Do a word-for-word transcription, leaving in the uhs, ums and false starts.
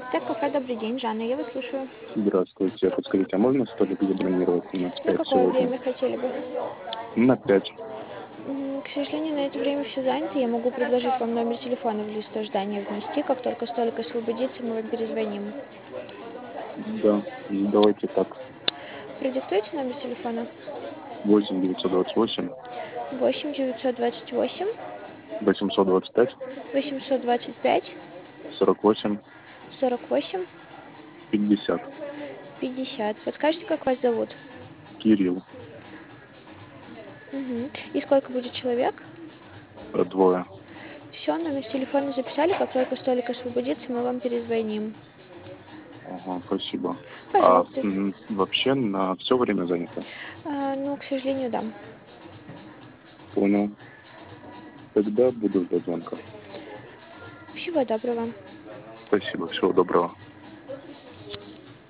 Так, кафе «Добрый день», Жанна, я вас слушаю. Здравствуйте. Подскажите, а можно столик забронировать на На пять какое сегодня? время хотели бы? На пять. М, К сожалению, на это время все занято. Я могу предложить вам номер телефона в лист ожидания внести. Как только столик освободится, мы вам перезвоним. Да, давайте так. Продиктуйте номер телефона. Восемь девятьсот двадцать восемь восемь девятьсот двадцать восемь восемьсот двадцать пять восемьсот двадцать пять сорок восемь сорок восемь пятьдесят. пятьдесят. Подскажите, как вас зовут? Кирилл. Мгм. И сколько будет человек? Э, Двое. Все, номер телефона записали. Как только столик освободится, мы вам перезвоним. Ага, спасибо. А Пожалуйста. м, вообще на все время занято? А, ну, к сожалению, да. Понял. Тогда буду ждать звонка. Всего доброго. Спасибо. Всего доброго.